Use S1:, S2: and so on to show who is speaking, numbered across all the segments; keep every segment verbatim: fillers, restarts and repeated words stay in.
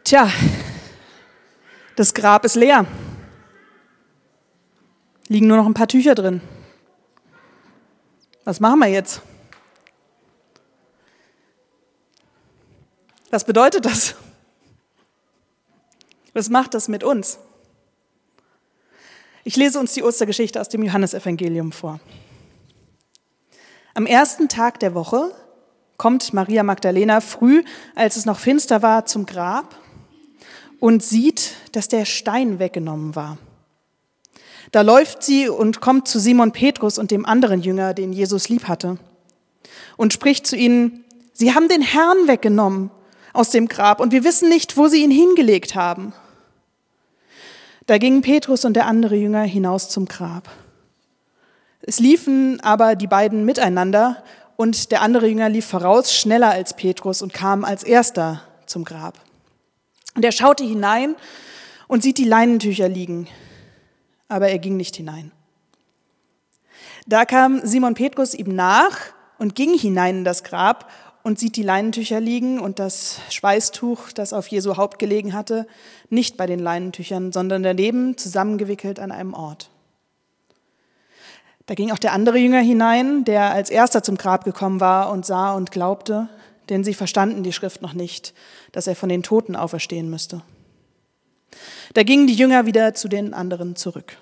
S1: Tja, das Grab ist leer. Liegen nur noch ein paar Tücher drin. Was machen wir jetzt? Was bedeutet das? Was macht das mit uns? Ich lese uns die Ostergeschichte aus dem Johannesevangelium vor. Am ersten Tag der Woche kommt Maria Magdalena früh, als es noch finster war, zum Grab und sieht, dass der Stein weggenommen war. Da läuft sie und kommt zu Simon Petrus und dem anderen Jünger, den Jesus lieb hatte, und spricht zu ihnen: Sie haben den Herrn weggenommen aus dem Grab und wir wissen nicht, wo sie ihn hingelegt haben. Da gingen Petrus und der andere Jünger hinaus zum Grab. Es liefen aber die beiden miteinander und der andere Jünger lief voraus, schneller als Petrus, und kam als erster zum Grab. Und er schaute hinein und sieht die Leinentücher liegen, aber er ging nicht hinein. Da kam Simon Petrus ihm nach und ging hinein in das Grab und sieht die Leinentücher liegen und das Schweißtuch, das auf Jesu Haupt gelegen hatte, nicht bei den Leinentüchern, sondern daneben zusammengewickelt an einem Ort. Da ging auch der andere Jünger hinein, der als erster zum Grab gekommen war, und sah und glaubte, denn sie verstanden die Schrift noch nicht, dass er von den Toten auferstehen müsste. Da gingen die Jünger wieder zu den anderen zurück.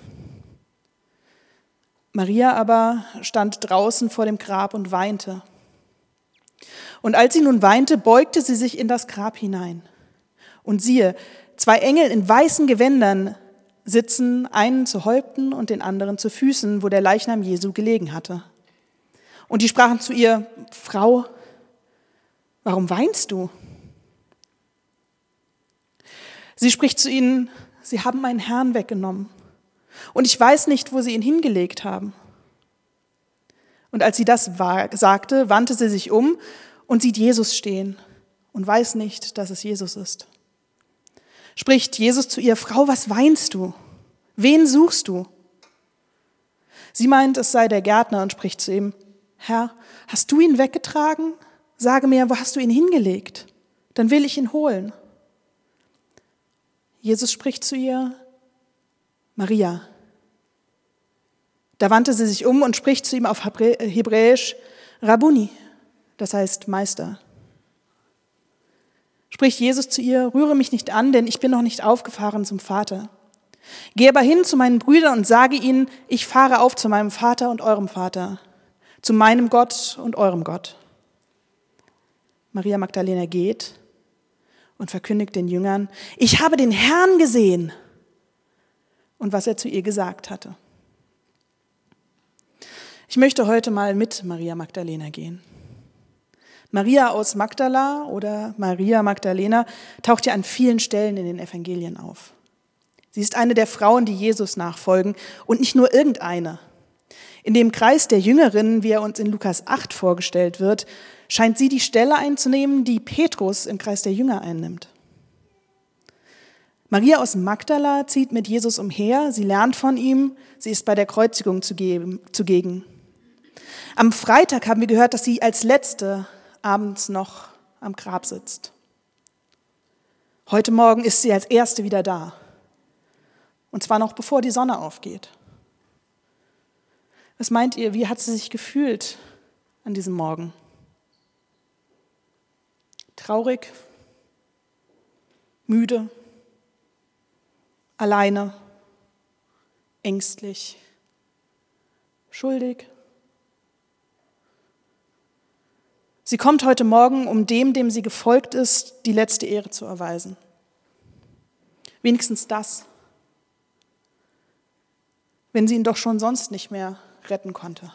S1: Maria aber stand draußen vor dem Grab und weinte. Und als sie nun weinte, beugte sie sich in das Grab hinein. Und siehe, zwei Engel in weißen Gewändern sitzen, einen zu Häupten und den anderen zu Füßen, wo der Leichnam Jesu gelegen hatte. Und die sprachen zu ihr: Frau, warum weinst du? Sie spricht zu ihnen: Sie haben meinen Herrn weggenommen und ich weiß nicht, wo sie ihn hingelegt haben. Und als sie das sagte, wandte sie sich um und sieht Jesus stehen und weiß nicht, dass es Jesus ist. Spricht Jesus zu ihr: Frau, was weinst du? Wen suchst du? Sie meint, es sei der Gärtner, und spricht zu ihm: Herr, hast du ihn weggetragen? Sage mir, wo hast du ihn hingelegt? Dann will ich ihn holen. Jesus spricht zu ihr: Maria. Da wandte sie sich um und spricht zu ihm auf Hebräisch: Rabbuni, das heißt Meister. Spricht Jesus zu ihr: Rühre mich nicht an, denn ich bin noch nicht aufgefahren zum Vater. Geh aber hin zu meinen Brüdern und sage ihnen: Ich fahre auf zu meinem Vater und eurem Vater, zu meinem Gott und eurem Gott. Maria Magdalena geht und verkündigt den Jüngern: Ich habe den Herrn gesehen, und was er zu ihr gesagt hatte. Ich möchte heute mal mit Maria Magdalena gehen. Maria aus Magdala oder Maria Magdalena taucht ja an vielen Stellen in den Evangelien auf. Sie ist eine der Frauen, die Jesus nachfolgen, und nicht nur irgendeine. In dem Kreis der Jüngerinnen, wie er uns in Lukas acht vorgestellt wird, scheint sie die Stelle einzunehmen, die Petrus im Kreis der Jünger einnimmt. Maria aus Magdala zieht mit Jesus umher, sie lernt von ihm, sie ist bei der Kreuzigung zugegen. Am Freitag haben wir gehört, dass sie als Letzte abends noch am Grab sitzt. Heute Morgen ist sie als Erste wieder da. Und zwar noch bevor die Sonne aufgeht. Was meint ihr, wie hat sie sich gefühlt an diesem Morgen? Traurig, müde, alleine, ängstlich, schuldig? Sie kommt heute Morgen, um dem, dem sie gefolgt ist, die letzte Ehre zu erweisen. Wenigstens das, wenn sie ihn doch schon sonst nicht mehr retten konnte.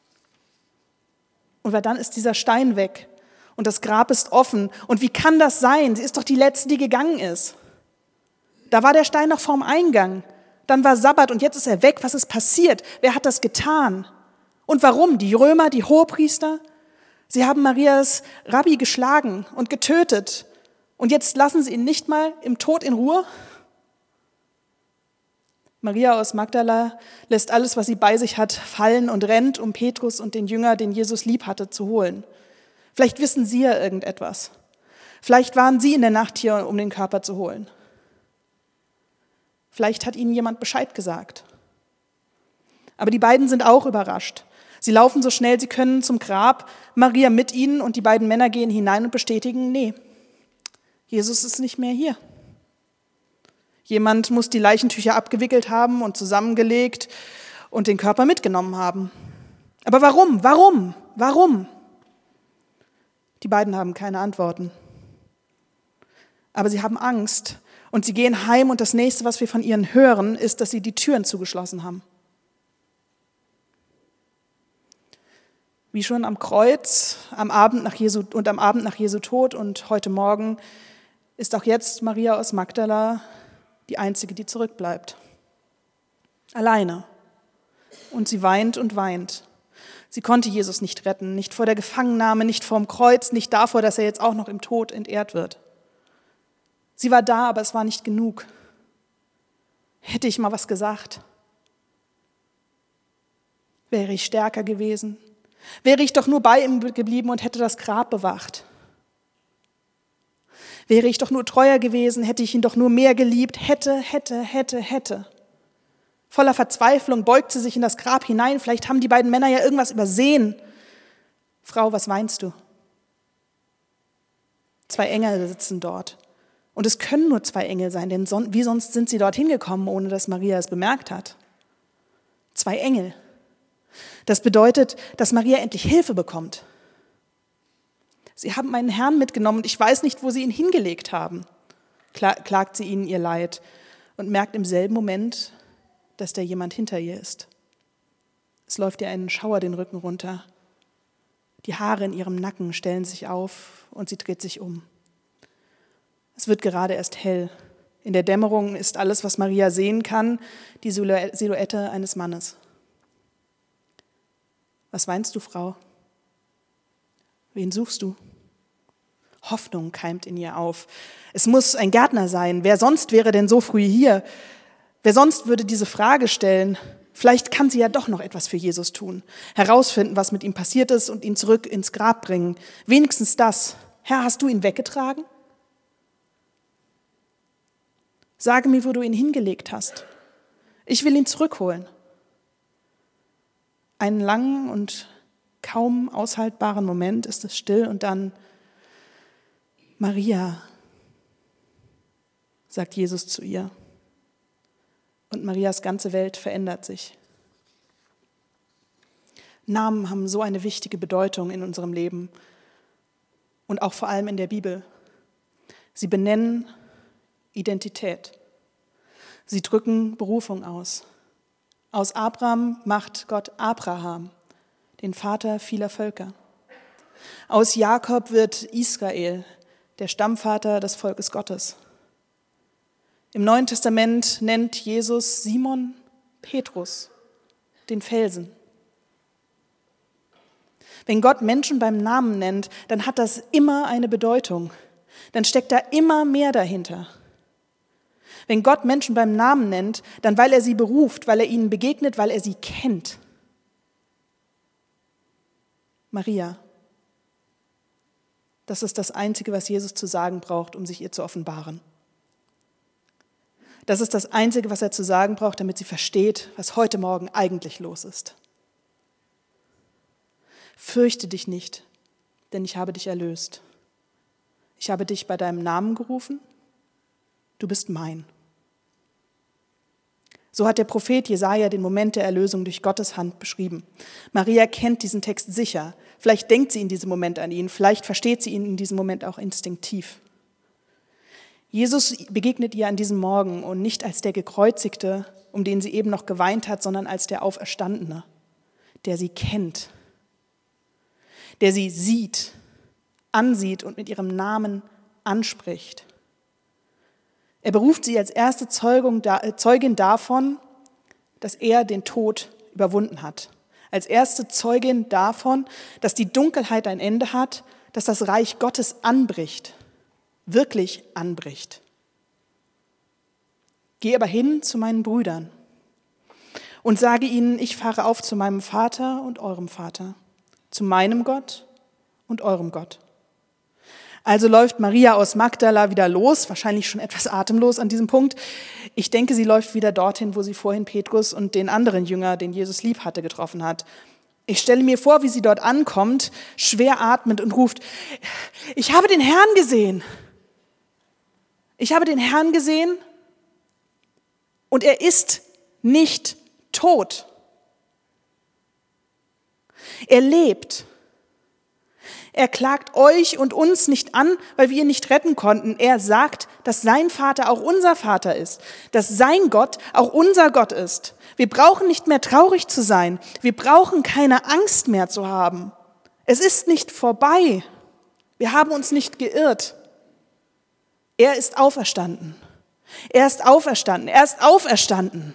S1: Und weil dann ist dieser Stein weg und das Grab ist offen. Und wie kann das sein? Sie ist doch die Letzte, die gegangen ist. Da war der Stein noch vorm Eingang. Dann war Sabbat und jetzt ist er weg. Was ist passiert? Wer hat das getan? Und warum? Die Römer, die Hohepriester? Sie haben Marias Rabbi geschlagen und getötet. Und jetzt lassen sie ihn nicht mal im Tod in Ruhe? Maria aus Magdala lässt alles, was sie bei sich hat, fallen und rennt, um Petrus und den Jünger, den Jesus lieb hatte, zu holen. Vielleicht wissen sie ja irgendetwas. Vielleicht waren sie in der Nacht hier, um den Körper zu holen. Vielleicht hat ihnen jemand Bescheid gesagt. Aber die beiden sind auch überrascht. Sie laufen so schnell sie können zum Grab, Maria mit ihnen und die beiden Männer gehen hinein und bestätigen, nee, Jesus ist nicht mehr hier. Jemand muss die Leichentücher abgewickelt haben und zusammengelegt und den Körper mitgenommen haben. Aber warum? Warum? Warum? Die beiden haben keine Antworten. Aber sie haben Angst und sie gehen heim und das nächste, was wir von ihnen hören, ist, dass sie die Türen zugeschlossen haben. Wie schon am Kreuz, am Abend nach Jesu und am Abend nach Jesu Tod und heute Morgen ist auch jetzt Maria aus Magdala die einzige, die zurückbleibt. Alleine. Und sie weint und weint. Sie konnte Jesus nicht retten, nicht vor der Gefangennahme, nicht vorm Kreuz, nicht davor, dass er jetzt auch noch im Tod entehrt wird. Sie war da, aber es war nicht genug. Hätte ich mal was gesagt? Wäre ich stärker gewesen? Wäre ich doch nur bei ihm geblieben und hätte das Grab bewacht? Wäre ich doch nur treuer gewesen, hätte ich ihn doch nur mehr geliebt, hätte, hätte, hätte, hätte. Voller Verzweiflung beugt sie sich in das Grab hinein. Vielleicht haben die beiden Männer ja irgendwas übersehen. Frau, was weinst du? Zwei Engel sitzen dort. Und es können nur zwei Engel sein, denn wie sonst sind sie dorthin gekommen, ohne dass Maria es bemerkt hat? Zwei Engel. Das bedeutet, dass Maria endlich Hilfe bekommt. Sie haben meinen Herrn mitgenommen und ich weiß nicht, wo sie ihn hingelegt haben, klagt sie ihnen ihr Leid und merkt im selben Moment, dass da jemand hinter ihr ist. Es läuft ihr einen Schauer den Rücken runter. Die Haare in ihrem Nacken stellen sich auf und sie dreht sich um. Es wird gerade erst hell. In der Dämmerung ist alles, was Maria sehen kann, die Silhouette eines Mannes. Was weinst du, Frau? Wen suchst du? Hoffnung keimt in ihr auf. Es muss ein Gärtner sein. Wer sonst wäre denn so früh hier? Wer sonst würde diese Frage stellen? Vielleicht kann sie ja doch noch etwas für Jesus tun. Herausfinden, was mit ihm passiert ist und ihn zurück ins Grab bringen. Wenigstens das. Herr, hast du ihn weggetragen? Sage mir, wo du ihn hingelegt hast. Ich will ihn zurückholen. Einen langen und kaum aushaltbaren Moment ist es still und dann, Maria, sagt Jesus zu ihr. Und Marias ganze Welt verändert sich. Namen haben so eine wichtige Bedeutung in unserem Leben und auch vor allem in der Bibel. Sie benennen Identität. Sie drücken Berufung aus. Aus Abraham macht Gott Abraham, den Vater vieler Völker. Aus Jakob wird Israel, der Stammvater des Volkes Gottes. Im Neuen Testament nennt Jesus Simon Petrus, den Felsen. Wenn Gott Menschen beim Namen nennt, dann hat das immer eine Bedeutung. Dann steckt da immer mehr dahinter. Wenn Gott Menschen beim Namen nennt, dann weil er sie beruft, weil er ihnen begegnet, weil er sie kennt. Maria. Das ist das Einzige, was Jesus zu sagen braucht, um sich ihr zu offenbaren. Das ist das Einzige, was er zu sagen braucht, damit sie versteht, was heute Morgen eigentlich los ist. Fürchte dich nicht, denn ich habe dich erlöst. Ich habe dich bei deinem Namen gerufen, du bist mein. So hat der Prophet Jesaja den Moment der Erlösung durch Gottes Hand beschrieben. Maria kennt diesen Text sicher. Vielleicht denkt sie in diesem Moment an ihn, vielleicht versteht sie ihn in diesem Moment auch instinktiv. Jesus begegnet ihr an diesem Morgen und nicht als der Gekreuzigte, um den sie eben noch geweint hat, sondern als der Auferstandene, der sie kennt, der sie sieht, ansieht und mit ihrem Namen anspricht. Er beruft sie als erste Zeugung, Zeugin davon, dass er den Tod überwunden hat. Als erste Zeugin davon, dass die Dunkelheit ein Ende hat, dass das Reich Gottes anbricht, wirklich anbricht. Geh aber hin zu meinen Brüdern und sage ihnen, ich fahre auf zu meinem Vater und eurem Vater, zu meinem Gott und eurem Gott. Also läuft Maria aus Magdala wieder los, wahrscheinlich schon etwas atemlos an diesem Punkt. Ich denke, sie läuft wieder dorthin, wo sie vorhin Petrus und den anderen Jünger, den Jesus lieb hatte, getroffen hat. Ich stelle mir vor, wie sie dort ankommt, schwer atmend und ruft, ich habe den Herrn gesehen. Ich habe den Herrn gesehen und er ist nicht tot. Er lebt. Er klagt euch und uns nicht an, weil wir ihn nicht retten konnten. Er sagt, dass sein Vater auch unser Vater ist, dass sein Gott auch unser Gott ist. Wir brauchen nicht mehr traurig zu sein. Wir brauchen keine Angst mehr zu haben. Es ist nicht vorbei. Wir haben uns nicht geirrt. Er ist auferstanden. Er ist auferstanden. Er ist auferstanden.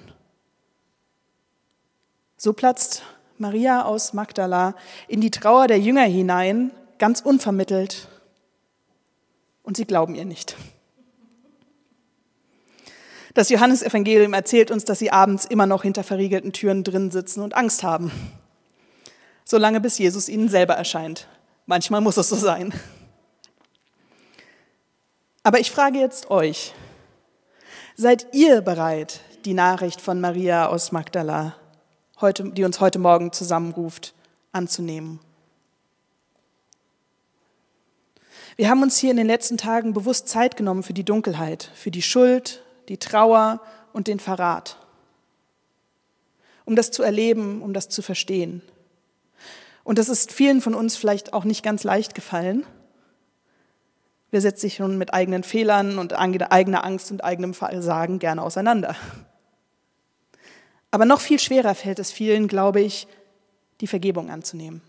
S1: So platzt Maria aus Magdala in die Trauer der Jünger hinein, ganz unvermittelt. Und sie glauben ihr nicht. Das Johannesevangelium erzählt uns, dass sie abends immer noch hinter verriegelten Türen drin sitzen und Angst haben. Solange bis Jesus ihnen selber erscheint. Manchmal muss es so sein. Aber ich frage jetzt euch, seid ihr bereit, die Nachricht von Maria aus Magdala, heute, die uns heute Morgen zusammenruft, anzunehmen? Wir haben uns hier in den letzten Tagen bewusst Zeit genommen für die Dunkelheit, für die Schuld, die Trauer und den Verrat. Um das zu erleben, um das zu verstehen. Und das ist vielen von uns vielleicht auch nicht ganz leicht gefallen. Wir setzen sich schon mit eigenen Fehlern und eigener Angst und eigenem Versagen gerne auseinander. Aber noch viel schwerer fällt es vielen, glaube ich, die Vergebung anzunehmen.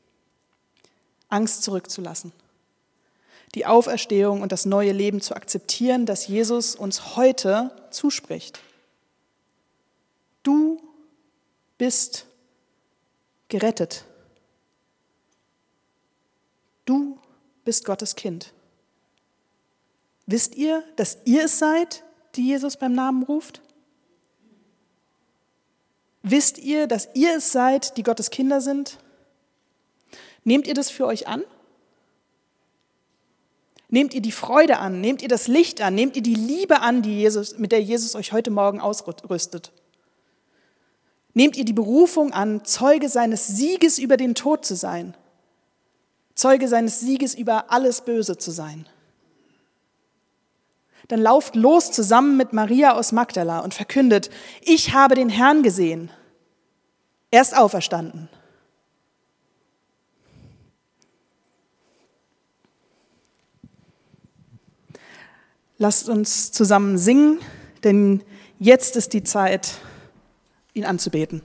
S1: Angst zurückzulassen. Die Auferstehung und das neue Leben zu akzeptieren, das Jesus uns heute zuspricht. Du bist gerettet. Du bist Gottes Kind. Wisst ihr, dass ihr es seid, die Jesus beim Namen ruft? Wisst ihr, dass ihr es seid, die Gottes Kinder sind? Nehmt ihr das für euch an? Nehmt ihr die Freude an? Nehmt ihr das Licht an? Nehmt ihr die Liebe an, die Jesus, mit der Jesus euch heute Morgen ausrüstet? Nehmt ihr die Berufung an, Zeuge seines Sieges über den Tod zu sein? Zeuge seines Sieges über alles Böse zu sein? Dann lauft los zusammen mit Maria aus Magdala und verkündet, ich habe den Herrn gesehen. Er ist auferstanden. Lasst uns zusammen singen, denn jetzt ist die Zeit, ihn anzubeten.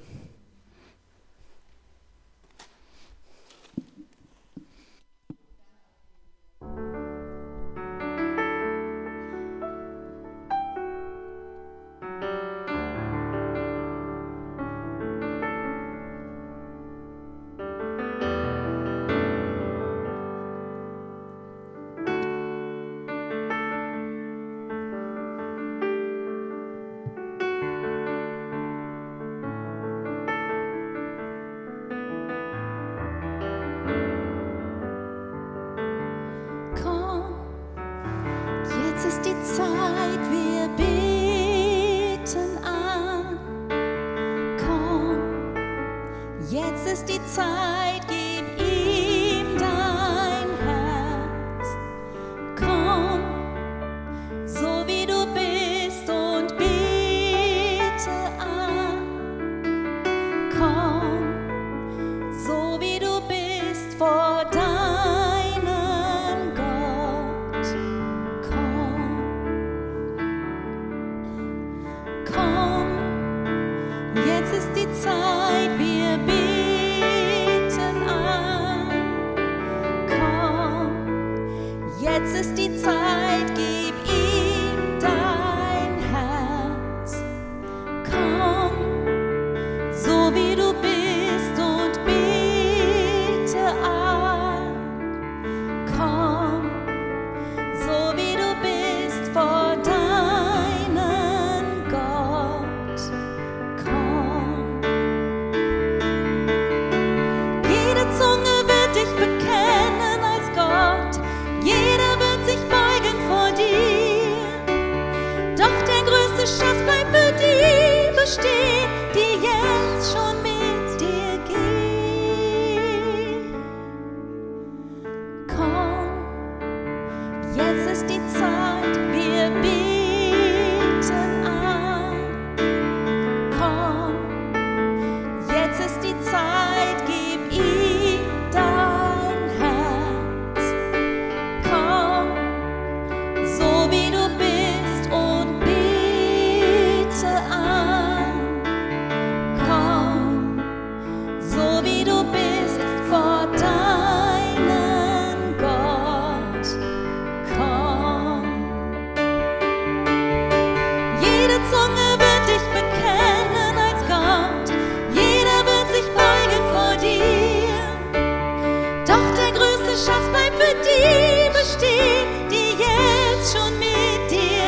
S2: Jetzt ist die Zeit, wir beten an. Komm, jetzt ist die Zeit, gib ihm dein Herz. Komm, so wie du bist und bete an. Komm, so wie du bist vor deinem Gott. Komm, komm, jetzt ist die Zeit, wir beten an. ist die Zeit, wir beten an. Komm, jetzt ist die Zeit, gib ihm dein Herz. Komm, so wie du bist und bete an. Komm, so wie du bist vor deinem Gott. Komm. Jede Zunge wird dich bekennen als Gott. Jeder wird sich beugen vor dir. Doch der größte Schatz bleibt für die bestehen, die jetzt schon mit dir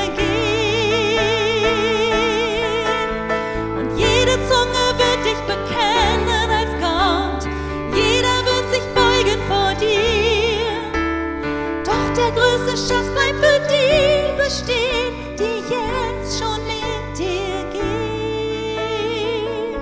S2: gehen. Und jede Zunge wird dich bekennen als Gott. Jeder wird sich beugen vor dir. Doch der größte Schatz bleibt für die bestehen, die jetzt schon mit dir gehen.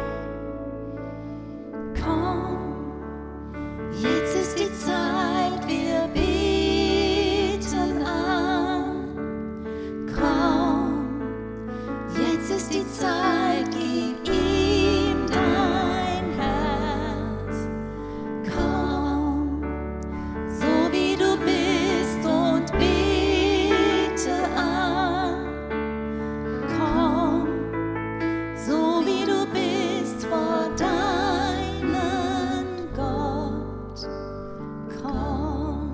S2: Komm, jetzt ist die Zeit, wir beten an. Komm, jetzt ist die Zeit, gib ihm dein Herz. Komm, so wie du bist und bete an. Komm, so wie du bist vor deinem Gott. Komm.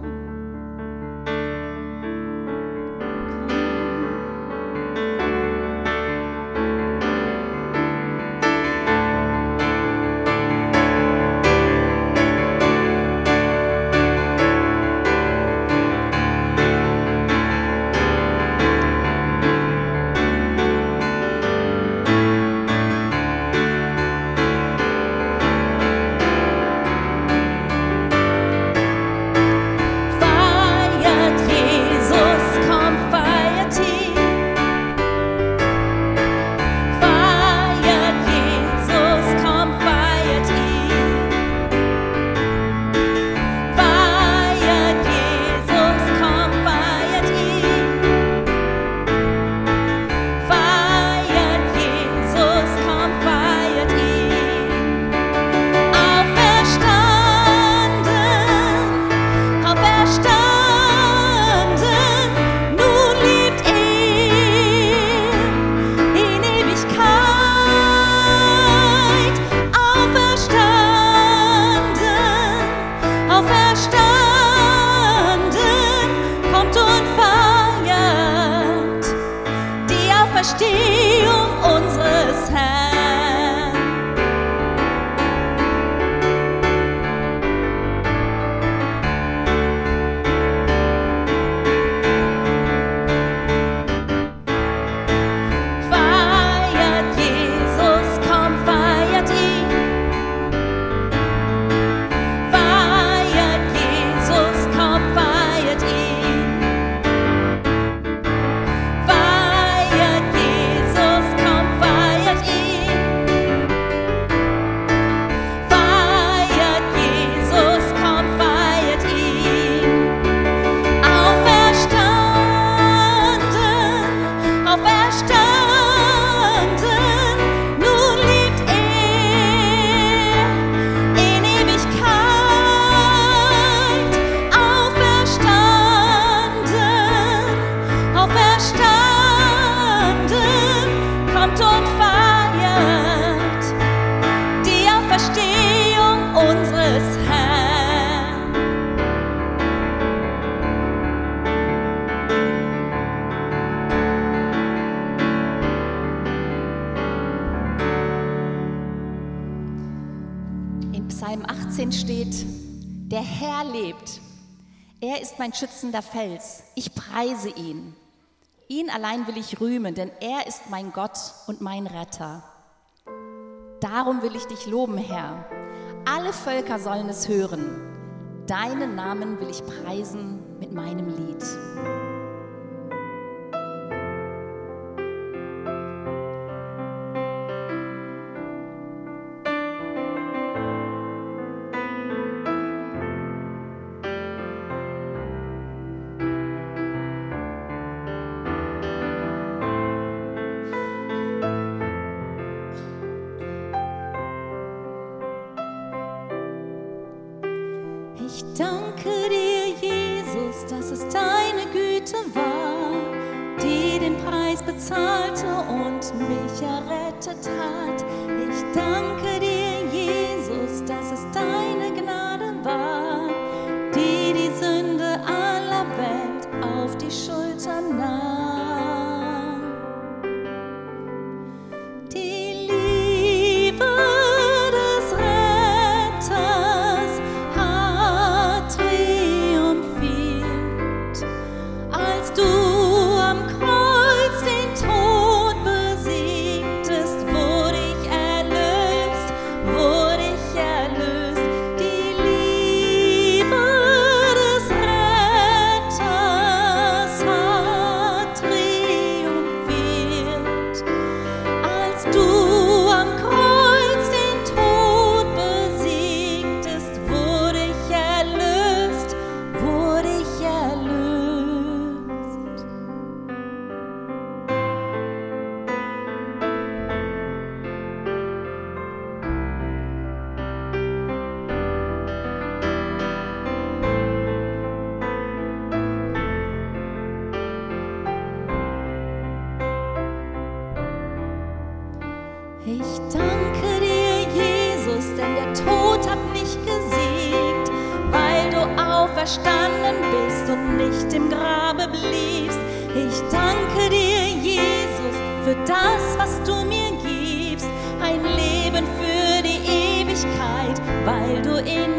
S2: Feiert Jesus, komm, feiert ihn. Feiert Jesus, komm, feiert ihn. Feiert Jesus, komm, feiert ihn. Feiert Jesus, komm, feiert ihn. Auferstanden, auferstanden, nun lebt er in Ewigkeit. Auferstanden, auferstanden, kommt und feiert die Auferstehung unseres Herrn. Feiert Jesus, komm, feiert ihn. Feiert Jesus, komm, feiert ihn. Feiert Jesus, komm, feiert ihn. Feiert Jesus, komm, feiert ihn. Auferstanden, auferstanden, nun lebt er in Ewigkeit. Auferstanden, auferstanden, kommt und feiert die Auferstehung unseres Herrn. In Psalm achtzehn steht: Der Herr lebt. Er ist mein schützender Fels. Ich preise ihn. Ihn allein will ich rühmen, denn er ist mein Gott und mein Retter. Darum will ich dich loben, Herr. Alle Völker sollen es hören. Deinen Namen will ich preisen mit meinem Lied. Jesus, dass es deine Güte war, die den Preis bezahlte und mich errettet hat. Ich danke dir, Jesus, dass es deine Gnade war, die die Sünde aller Welt auf die Schultern nahm. Die Liebe des Retters hat triumphiert, als du am Kreuz den Tod besiegtest, wurde ich erlöst, wurde ich erlöst. Die Liebe des Retters hat triumphiert, als du am Kreuz den Tod besiegtest, wurde ich erlöst, wurde ich erlöst. Ich danke dir, Jesus, denn der Tod hat nicht gesiegt, weil du auferstanden bist und nicht im Grabe bliebst. Ich danke dir, Jesus, für das, was du mir gibst, ein Leben für die Ewigkeit, weil du in